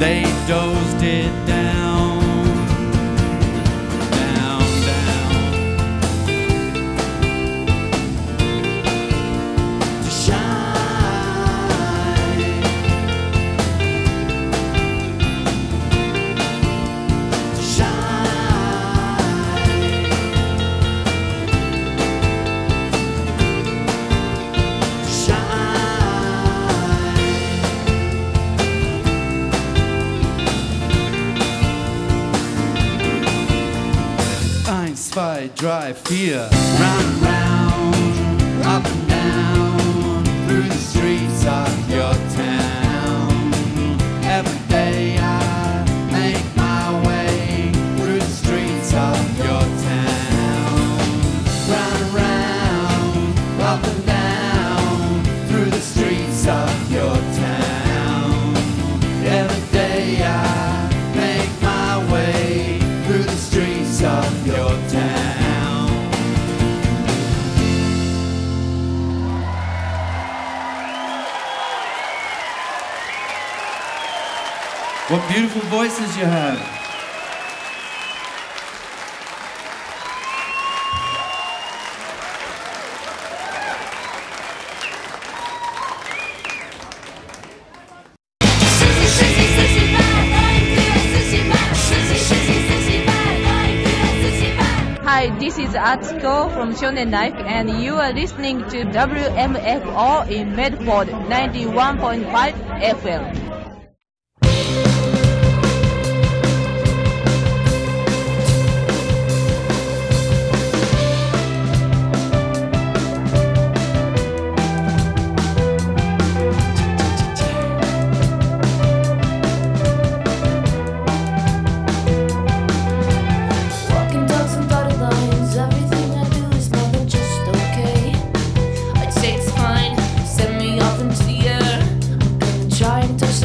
they dozed it down, down, down. To shine, to shine, to shine. Eins, zwei, drei, vier. Round and round, up and down, through the streets of your town. Every day I make my way through the streets of your town. Round and round, up and down, through the streets of your town. Every day I make my way through the streets of your town. What beautiful voices you have. Hi, this is Atsuko from Shonen Life, and you are listening to WMFO in Medford 91.5 FM. Walking dogs and dotted lines, everything I do is more than just okay. I'd say it's fine, send me off into the air. I'm gonna try and touch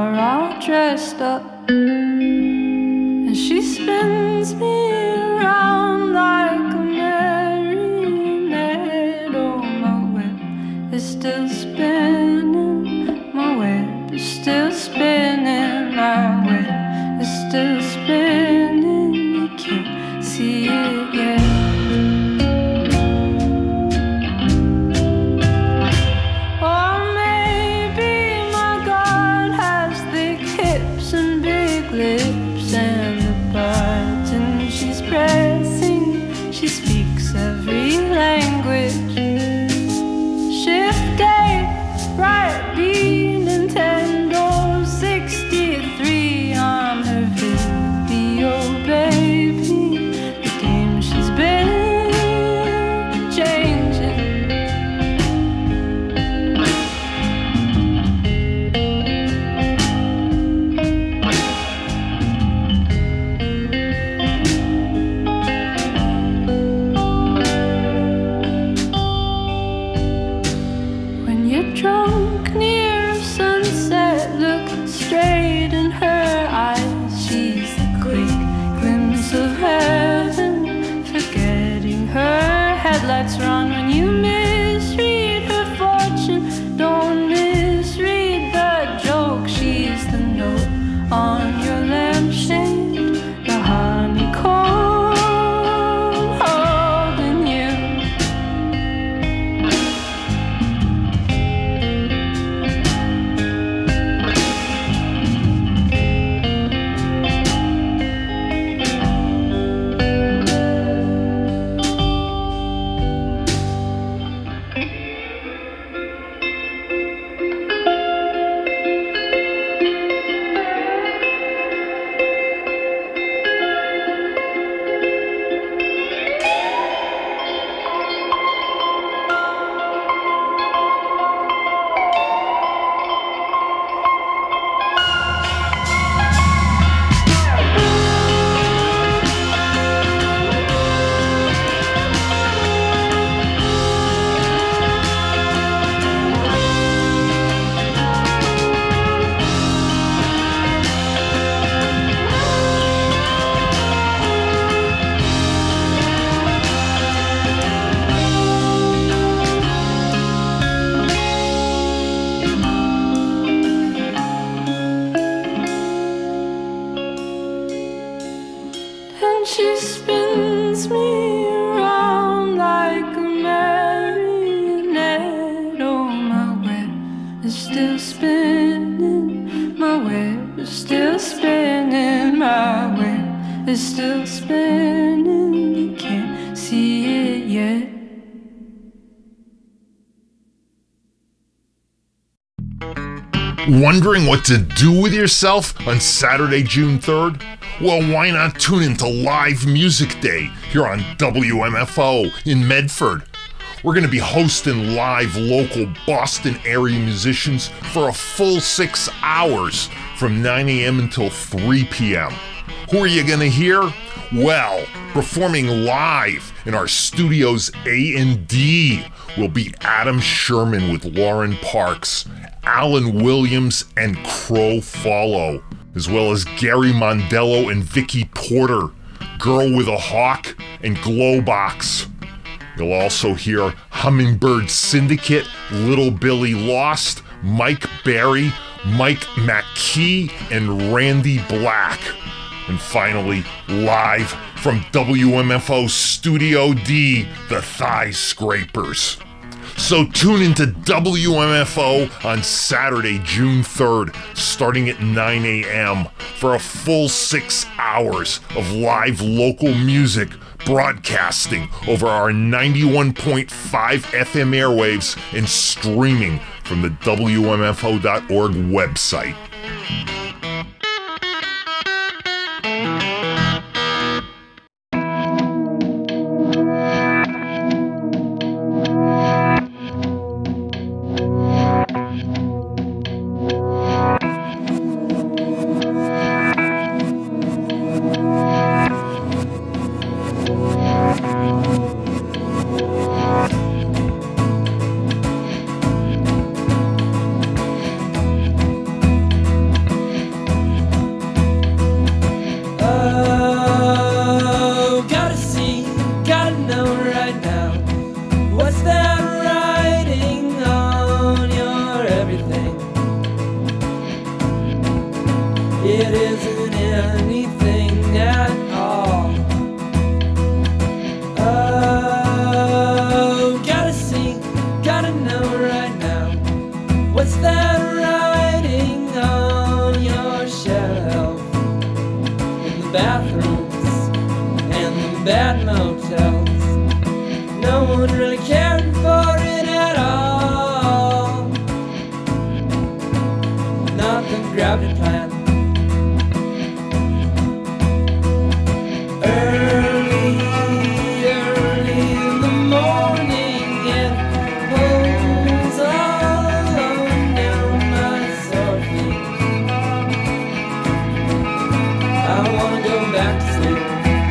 are all dressed up, and she spins me around like a marionette. Oh, my web is still spinning, my web is still spinning, my web is still spinning, you can't see it yet. Lips and the button she's pressing, she speaks every language. Shift A, right B, Nintendo 63. I'm her video baby, the game she's been changing. Drunk near sunset, look straight in her eyes. She's a quick glimpse of heaven, forgetting her headlights are on. When you misread her fortune, don't misread the joke. She's the note on your lampshade, the honeycomb holding you. She spins me around like a marionette. Oh, my web is still spinning, my web is still spinning, my web is still spinning, you can't see it yet. Wondering what to do with yourself on Saturday, June 3rd? Well, why not tune into Live Music Day here on WMFO in Medford? We're going to be hosting live local Boston area musicians for a full 6 hours from 9 a.m. until 3 p.m. Who are you going to hear? Well, performing live in our studios A&D will be Adam Sherman with Lauren Parks, Alan Williams and Crow Follow, as well as Gary Mondello and Vicky Porter, Girl with a Hawk, and Glowbox. You'll also hear Hummingbird Syndicate, Little Billy Lost, Mike Berry, Mike McKee, and Randy Black. And finally, live from WMFO Studio D, the Thigh Scrapers. So tune into WMFO on Saturday, June 3rd, starting at 9 a.m. for a full 6 hours of live local music broadcasting over our 91.5 FM airwaves and streaming from the WMFO.org website. It isn't anything at all. Oh, gotta see, gotta know right now. What's that writing on your shelf? In the bathrooms and the bad motels, no one really cared for it at all. Not the gravity plant. Early in the morning, it pulls all down my sore feet. I wanna go back to sleep.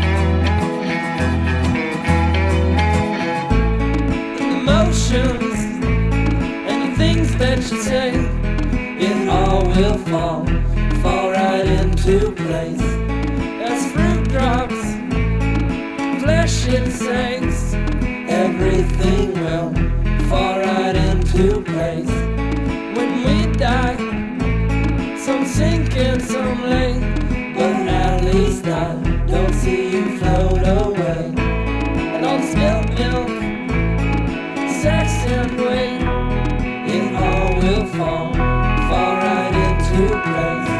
And the motions and the things that you say, it all will fall right into place. As fruit drops, flesh it sinks, everything will fall right into place. When we die, some sink and some lay, but at least I don't see you float away. And all the spilled milk, sex and weight, it all will fall right into place.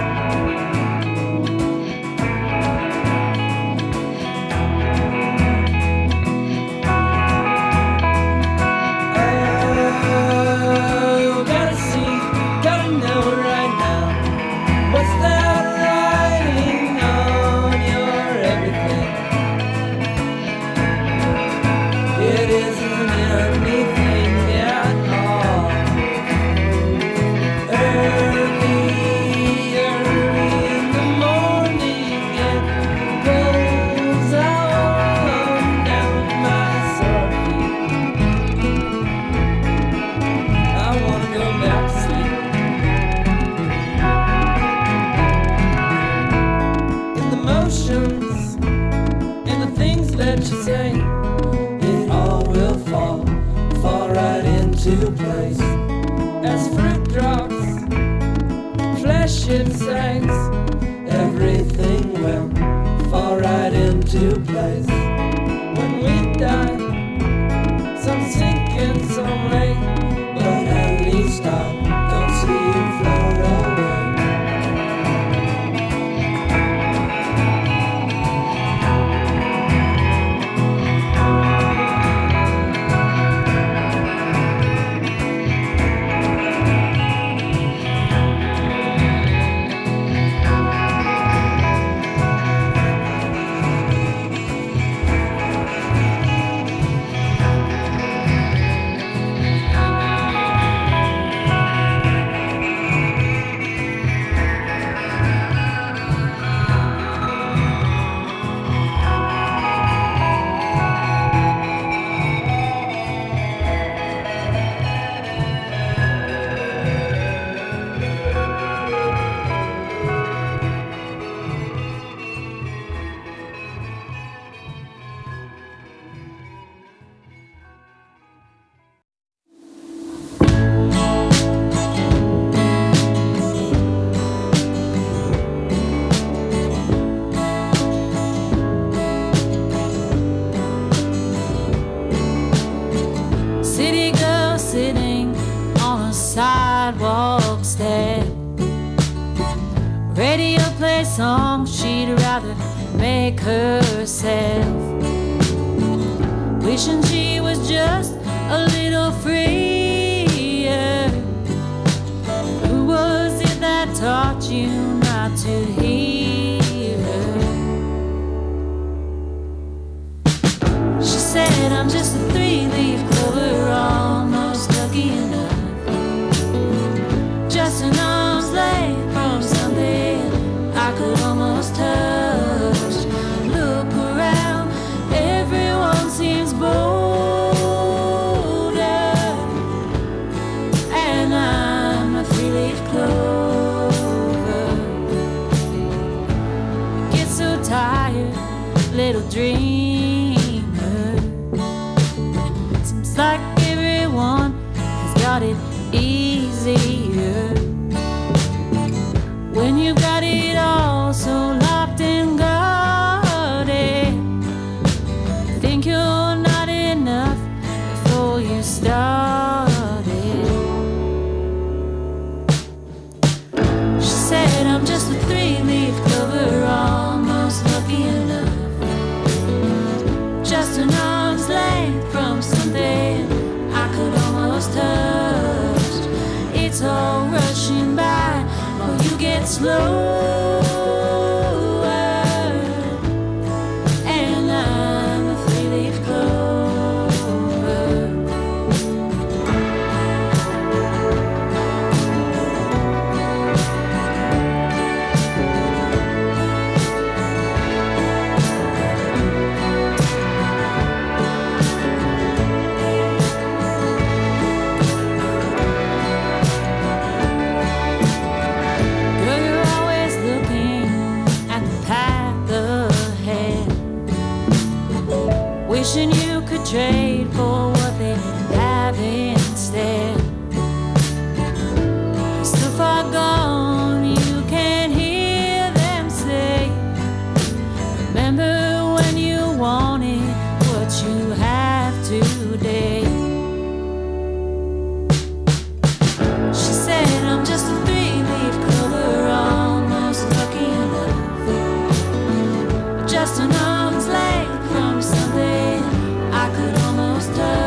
Oh, gotta see, gotta know right now. What's that writing on your everything? It isn't anything at all. Early in the morning, it goes on down my sore feet. I wanna go back to sleep. In the motions and the things that you say, it all will fall right into place. As fruit drops, flesh it sinks, everything will fall right into place. When we die, some sink and some lay, but at least I don't see you float away. City girl sitting on a sidewalk step. Radio play songs she'd rather make herself. Wishing she was just a little freer. Who was it that taught you not to hear her? She said, I'm just a three-leaf clover, almost lucky enough. Just an arm's length from something I could almost touch. Look around, everyone seems bolder, and I'm a three-leaf clover. Get so tired, little dreamer. Seems like everyone has got it easier. When you've got it all so locked and guarded. Think you're not enough before you started. She said I'm just a three-leaf clover, almost lucky enough, just an arm's length from something I could almost touch. It's all rushing by while you get slower, and I'm a three-leaf clover. Girl, you're always looking at the path ahead, wishing you could trade for what they have instead. So far gone, you can hear them say, remember when you wanted what you have today. She said I'm just a three-leaf clover, almost lucky enough, just an arm's length from something I could almost touch.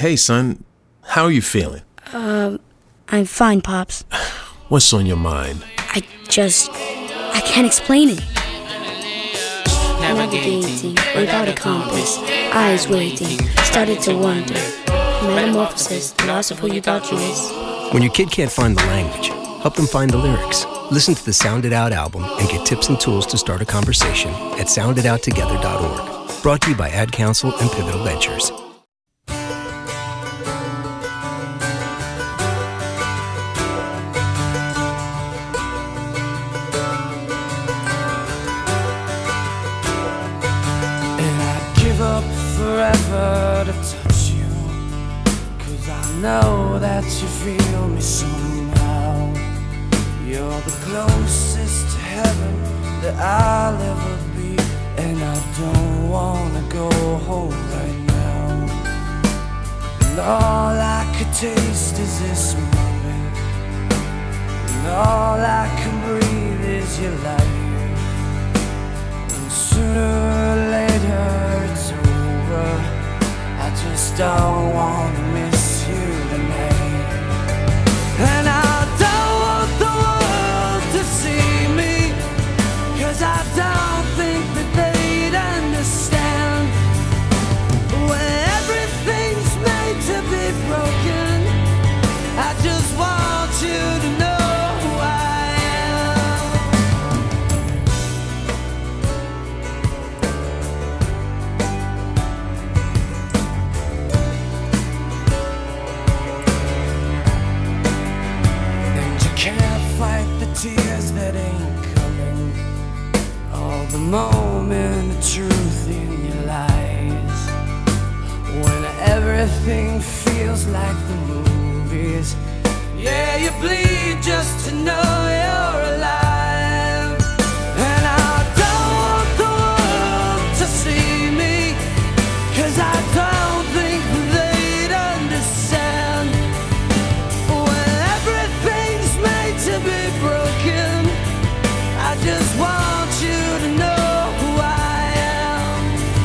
Hey, son. How are you feeling? I'm fine, Pops. What's on your mind? I can't explain it. Navigating without a compass, eyes waiting, started to wonder. Metamorphosis, the loss of who you thought you was. When your kid can't find the language, help them find the lyrics. Listen to the Sound It Out album and get tips and tools to start a conversation at sounditouttogether.org. Brought to you by Ad Council and Pivotal Ventures. Forever to touch you, 'cause I know that you feel me somehow. You're the closest to heaven that I'll ever be, and I don't wanna go home right now. And all I could taste is this moment, and all I can breathe is your life. And sooner or later it's over. I just don't wanna miss you tonight. And I don't want the world to see me, 'cause I don't think that they'd understand. When everything's made to be broken, I just want you to know who I am. Tears that ain't coming, all the moment of truth in your lies. When everything feels like the movies, yeah, you bleed just to know you're alive. And I don't want the world to see me, 'cause I don't think they'd understand. When everything's made to be broken, I just want you to know who I am.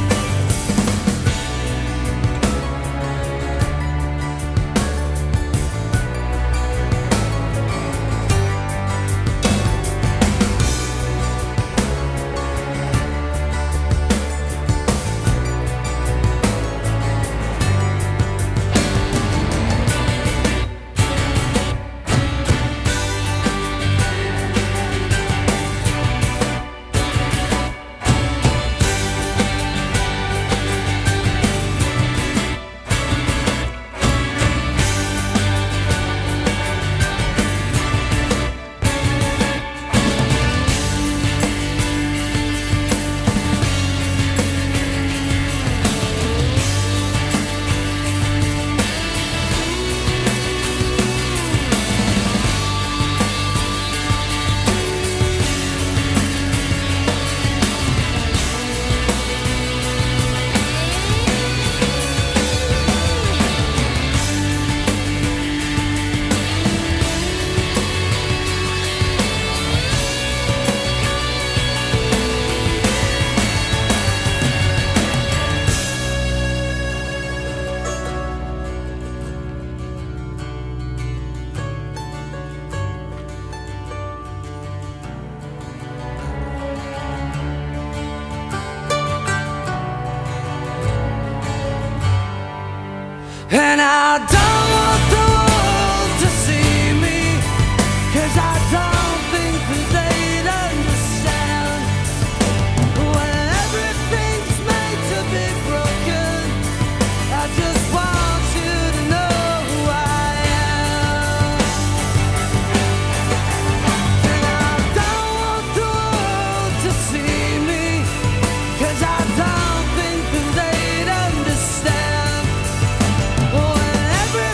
And I don't want the world to see me, 'cause I don't think that they'd understand. When everything's made to be broken, I just want you to know who I am. And I don't want the world to see me, 'cause I don't think that they'd understand. When every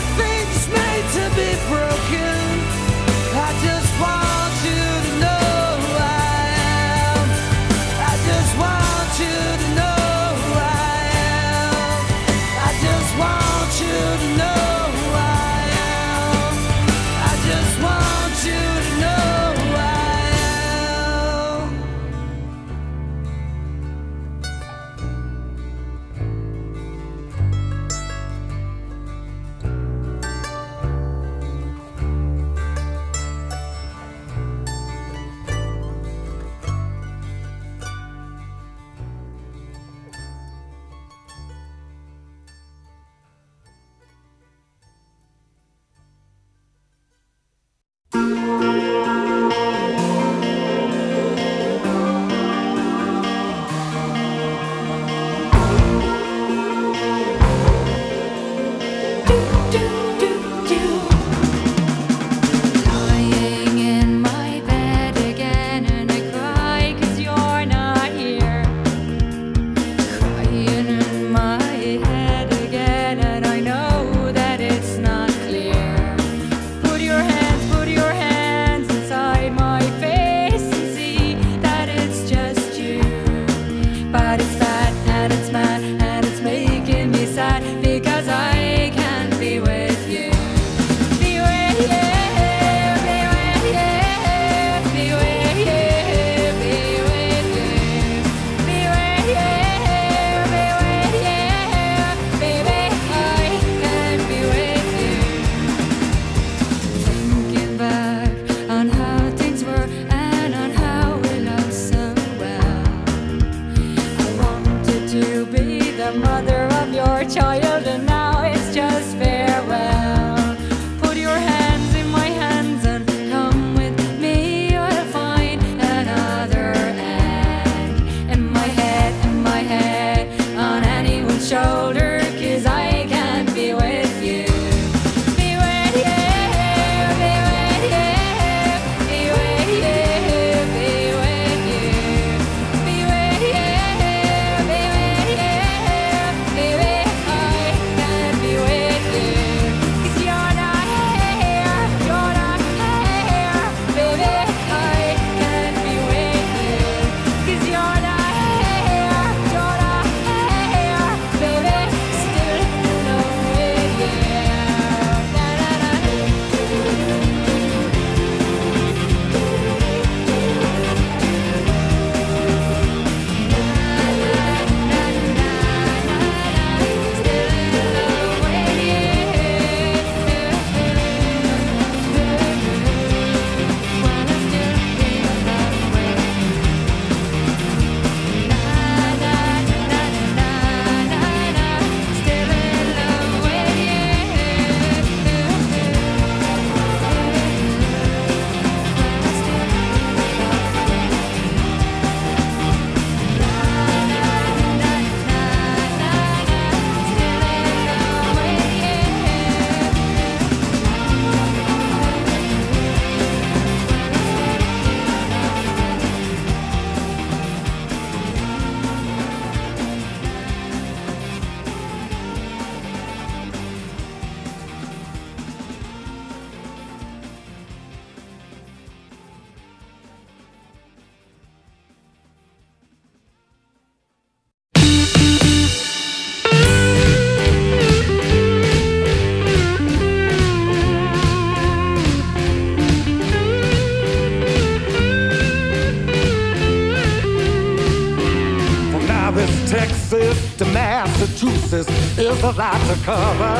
It's Texas to Massachusetts is a lot to cover.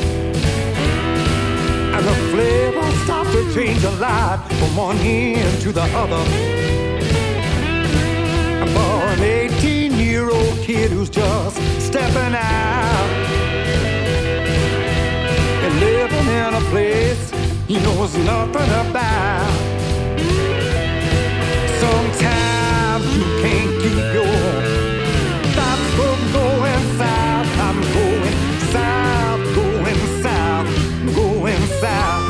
And the flavor starts to change a lot from one end to the other. And for an 18-year-old kid who's just stepping out and living in a place he knows nothing about. Sometimes you can't keep your thoughts from going south. I'm going south, going south, going south.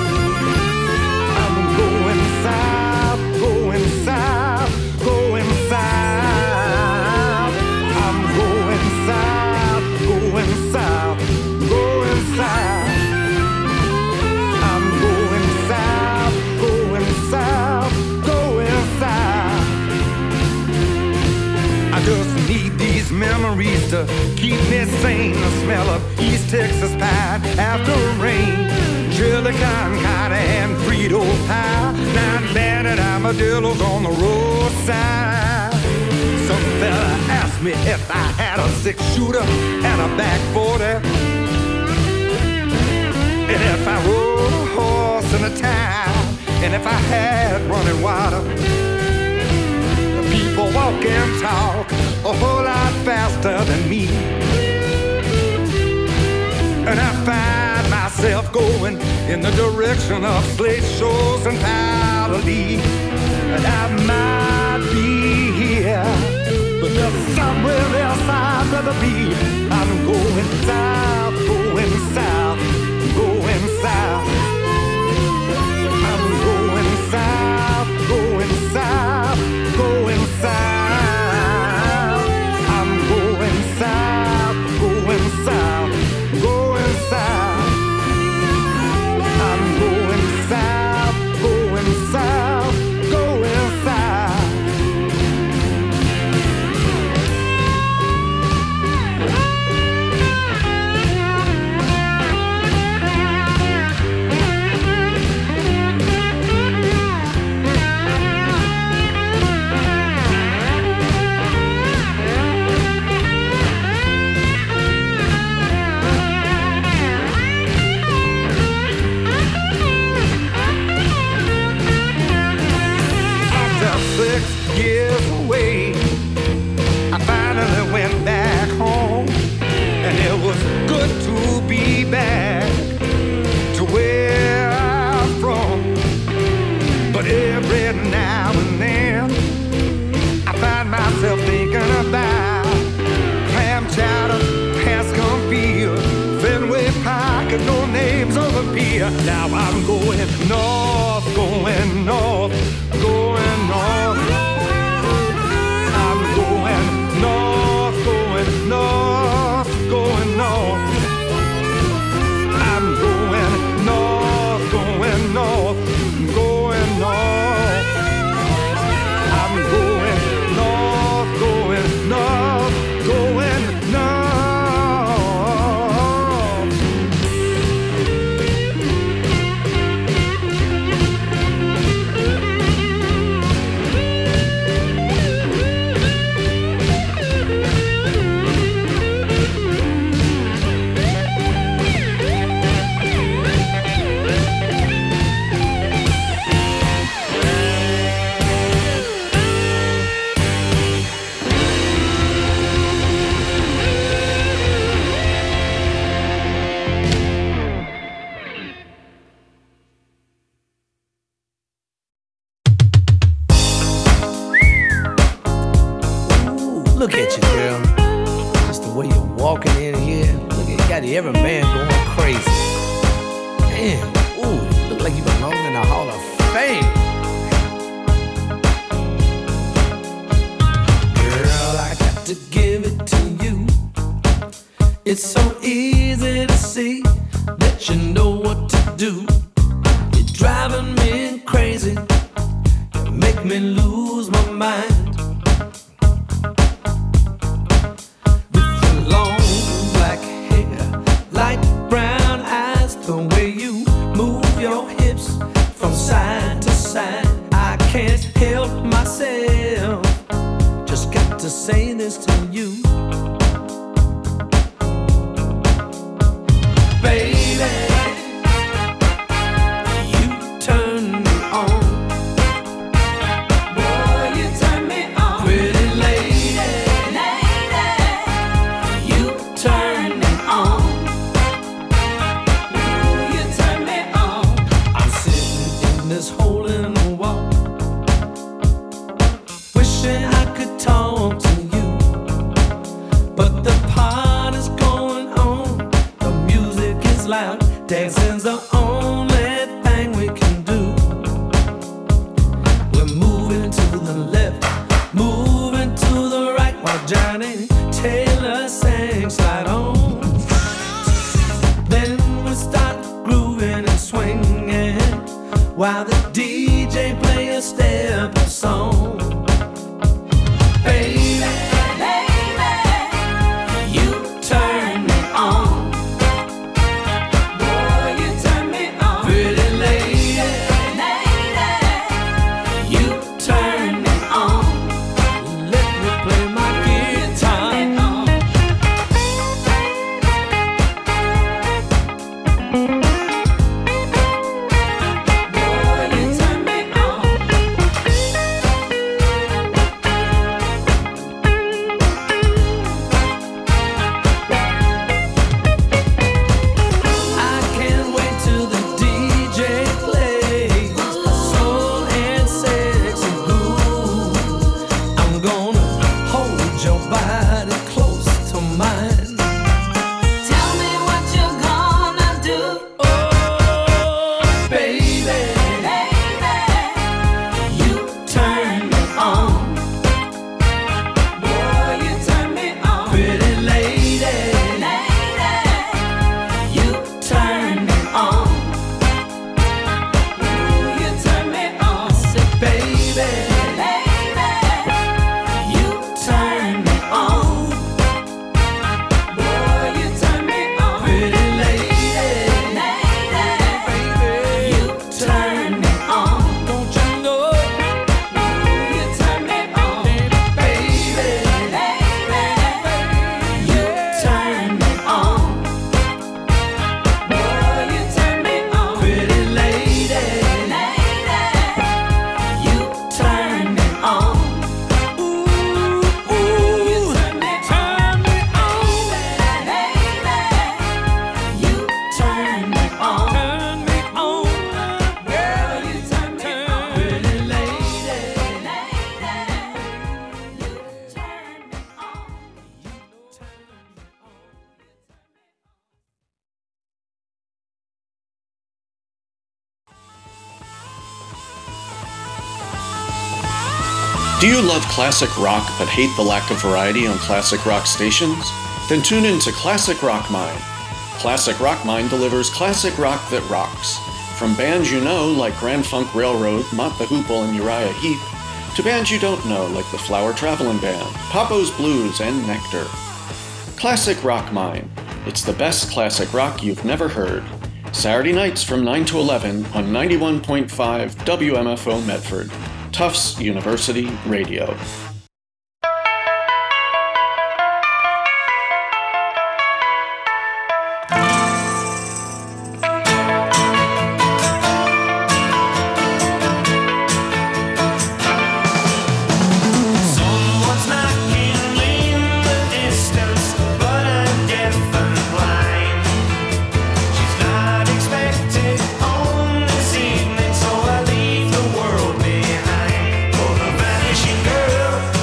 I'm going south, going south, going south. I'm going south, going south, going south. I'm going south, going south, going south. I just need these memories to keep me sane. The smell of East Texas pie after rain, chili con carne and Frito pie, 9 banded armadillos on the roadside. Some fella asked me if I had a 6-shooter and a back 40, and if I rode a horse in a town, and if I had running water. People walk and talk a whole lot faster than me, and I find myself going in the direction of slate shows and powder leaf. And I might be here, but there's somewhere else I'd rather be. I'm going south, going south, going south. I'm going south, going south, going south. I'm going south, going south, going south. I'm going south, going south, going south. Years away, I finally went back home, and it was good to be back to where I'm from. But every now and then I find myself thinking about clam chowder, Hanscom Field, Fenway Park, and no names on the pier. Now I'm going north, going north, going north. Going north, going north, going north. I'm going north, going north, going north. I'm going north, going north, going north. Look at you, girl. Just the way you're walking in here. Look at, got every man going crazy. Man, ooh, you look like you belong in the Hall of Fame. Girl, I got to give it to you. It's so easy to see that you know what to do. You're driving me crazy. You make me lose my mind. Light brown eyes, the way you move your hips from side to side. I can't help myself, just got to to say this to you. Baby, you turn me on. Boy, you turn me on. Pretty lady, you turn me on. Ooh, you turn me on. I'm sitting in this hole in the wall, wishing I could talk to you, but the party's going on, the music is loud, dancing's the only thing we can do. We're moving to the left, moving to the right, while Johnny Taylor sings Slide On. Then we start grooving and swinging, while the DJ play a step of song. Baby, you turn me on. Boy, you turn me on. Pretty lady, you turn me on. Let me play my guitar. Boy, you turn me on. I can't wait till the DJ plays soul and sexy blues. I'm gonna hold your body close to mine. Tell me what you're gonna do. Oh, baby, you turn me on. Boy, you turn me on. Pretty lady, you turn me on. Ooh, you turn me on. Say, baby, you turn me on. Boy, you turn me on. Pretty lady, you turn me on. Don't you know? Ooh, you turn me on. Baby, you turn me on. Boy, you turn me on. Pretty lady, you turn me on. Ooh, you turn me on. You turn me on. Turn me on. Girl, you turn me on. Pretty lady, you turn me Do you love classic rock but hate the lack of variety on classic rock stations? Then tune in to Classic Rock Mine. Classic Rock Mine delivers classic rock that rocks. From bands you know like Grand Funk Railroad, Mott the Hoople, and Uriah Heep, to bands you don't know like the Flower Travelin' Band, Papo's Blues, and Nectar. Classic Rock Mine. It's the best classic rock you've never heard. Saturday nights from 9 to 11 on 91.5 WMFO Medford. Tufts University Radio. Someone's knocking in the distance, but I'm deaf and blind. She's not expected home this evening, so I leave the world behind. For the vanishing girl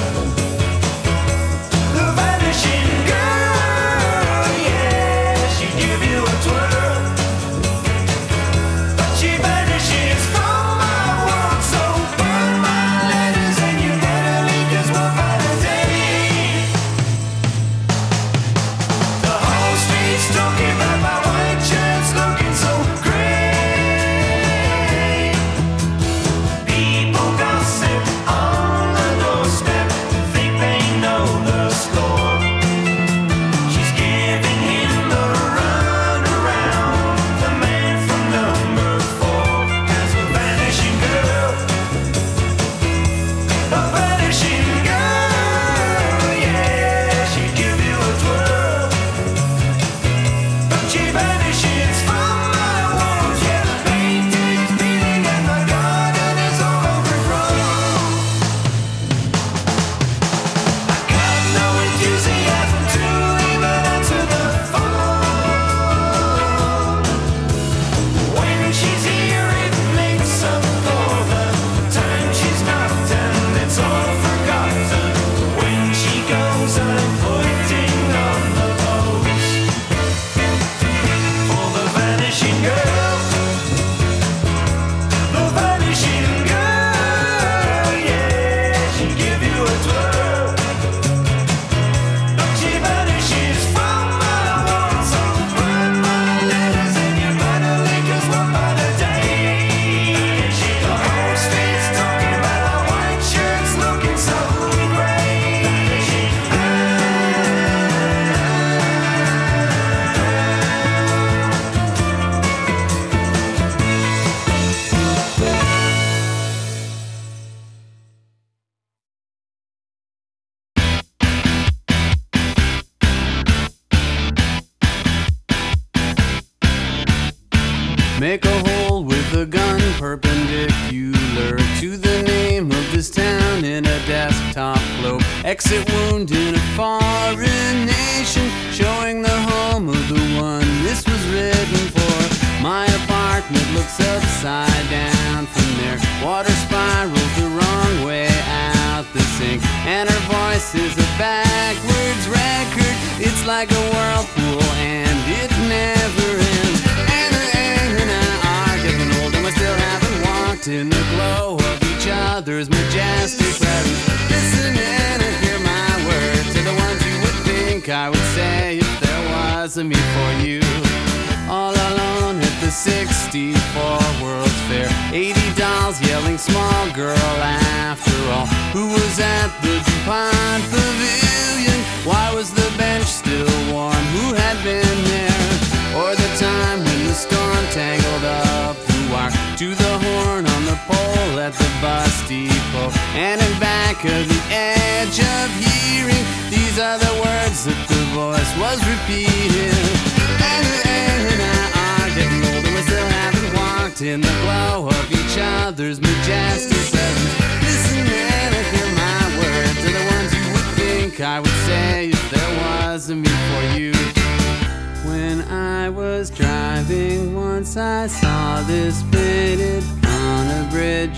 Make a hole with a gun perpendicular to the name of this town in a desktop globe. Exit wound in a foreign nation, showing the home of the one this was written for. My apartment looks upside down from there. Water spirals the wrong way out the sink, and her voice is a backwards record. It's like a whirlpool and it never ends. And I are getting old and we still haven't walked in the glow of each other's majestic presence. Listen and hear my words to the ones you would think I would say if there was a me for you. All alone at the 64 World's Fair, 80 dolls yelling small girl after all. Who was at the DuPont Pavilion? Why was the bench still warm? Who had been there? Or the time when the storm tangled up the wire to the horn on the pole at the bus depot. And in back of the edge of hearing, these are the words that the voice was repeating. And I are getting older, we still haven't walked in the glow of each other's majestic presence. Listen and hear my words, are the ones you would think I would say if there was a me for you. When I was driving once, I saw this painted on a bridge.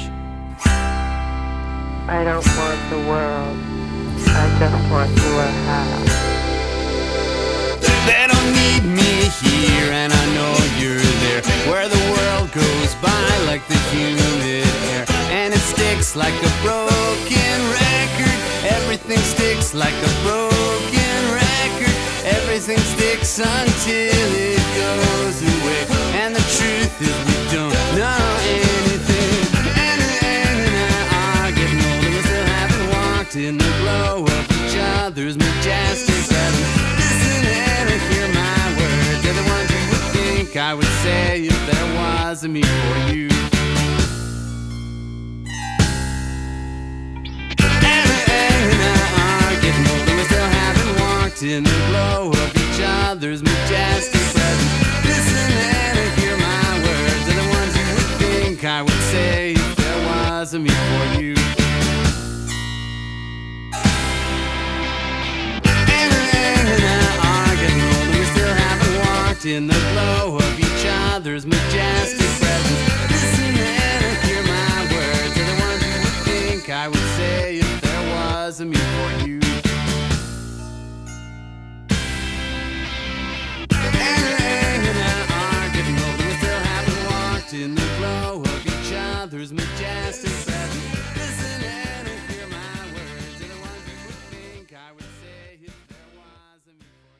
I don't want the world, I just want your house. They don't need me here, and I know you're there, where the world goes by like the humid air, and it sticks like a broken record. Everything sticks like a broken record. Everything sticks until it goes away. And the truth is we don't know anything. And I are getting older, we still haven't walked in the glow of each other's majestic presence. Listen and hear my words, they're the ones you would think I would say if there was a me for you. In the glow of each other's majestic presence. Listen and hear my words, they're the ones you would think I would say if there was a me for you. And I are getting older, we still haven't walked in the glow of each other's majestic presence. Listen and hear my words, they're the ones you would think I would say if there was a me for you. In the glow of each other's majestic presence. Listen and hear my words, they're the ones you would think I would say if there was a me for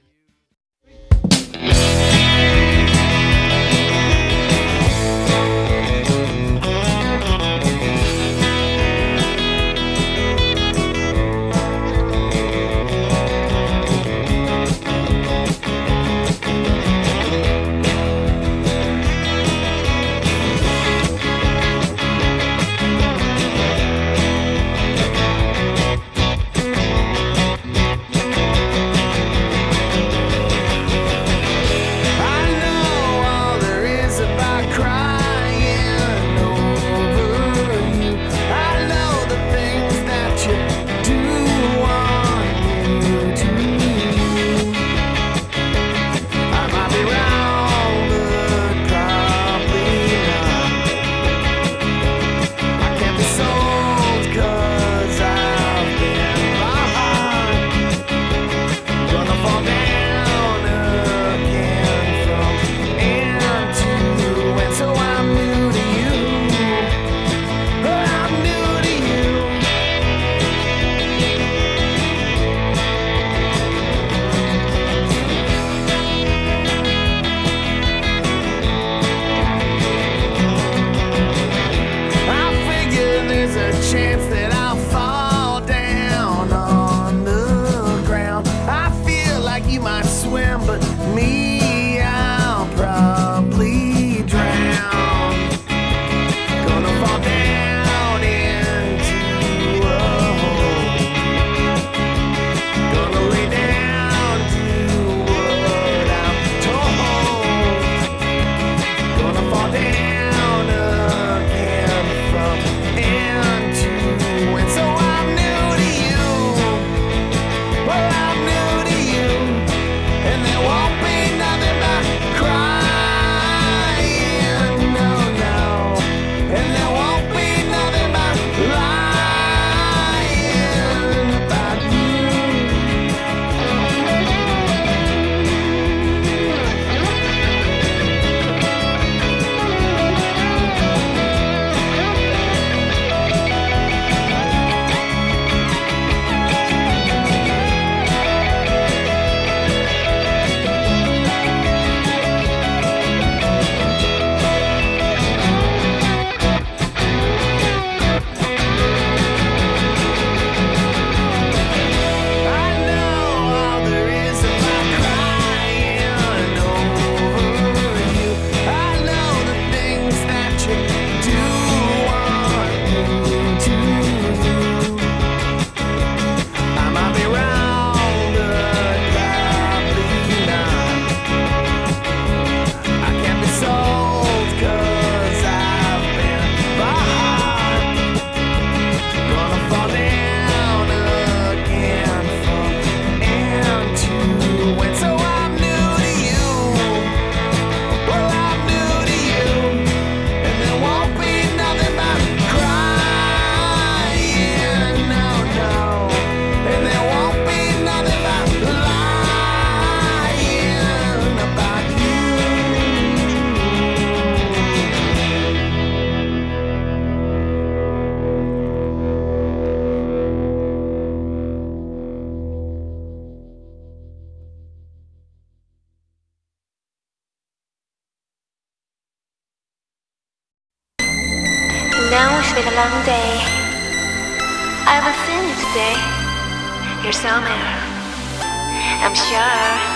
someday you're somewhere, I'm sure.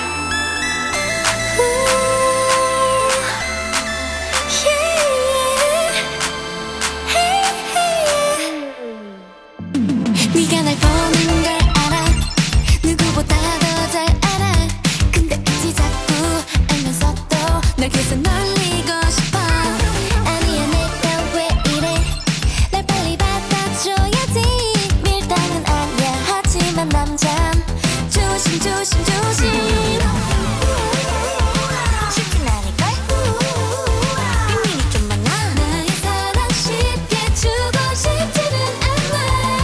네가 날 보는 걸 알아. 누구보다 더 잘 알아. 근데 굳이 자꾸 알면서도 날 계속 놀리고 싶어. 아니야 내가 왜 이래. 날 빨리 받아줘야지. 밀당은 아니야 하지만 남잔 조심 조심 조심. 쉽진 않을걸. 비밀이 좀 많아. 나의 사랑 쉽게 주고 싶지는 않아.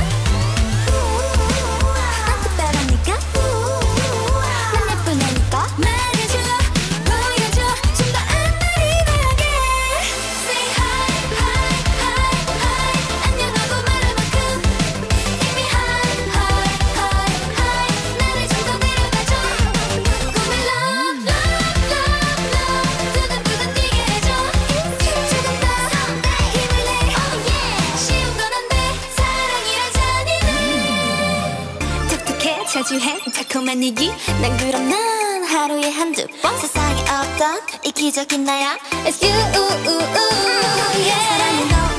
난 특별하니까. 난 예쁘다니까. 말해줘 보여줘 좀 더 안달이하게. Say hi hi hi hi. 안녕하고 말할 만큼 이미 hi hi hi hi. 나를 좀 더 데려가줘. 꿈을 love love love love. 두근두근 뛰게 해줘. 조금 더 힘을 내. Oh yeah. 쉬운 건 안 돼. 사랑이란 잔인해. 독특해 자주해 달콤한 얘기. 난 그럼 난 하루에 한두 번. 세상에 없던 이기적인 나야. It's you yeah. 사랑은 너